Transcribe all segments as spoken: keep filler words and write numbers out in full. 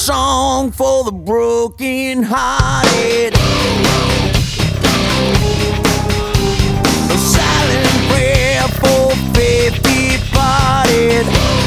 song for the broken hearted, a silent prayer for faith departed.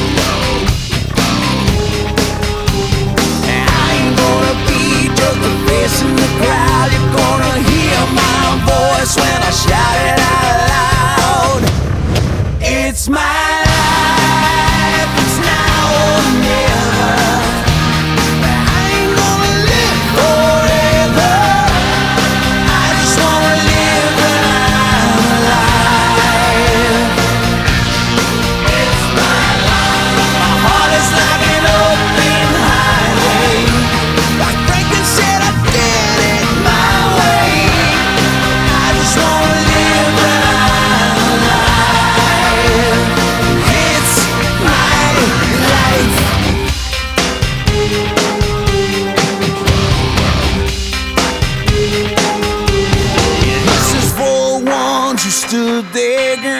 I ain't gonna be just a face in the crowd. You're gonna hear my voice when I shout it out loud. It's my life, it's now or never. I ain't gonna live forever. I just wanna live when I'm alive. It's my life. My heart is like an open highway. Like Franklin said, I did it my way. I just wanna live when I'm alive. It's my life. This is for the ones who stood their ground.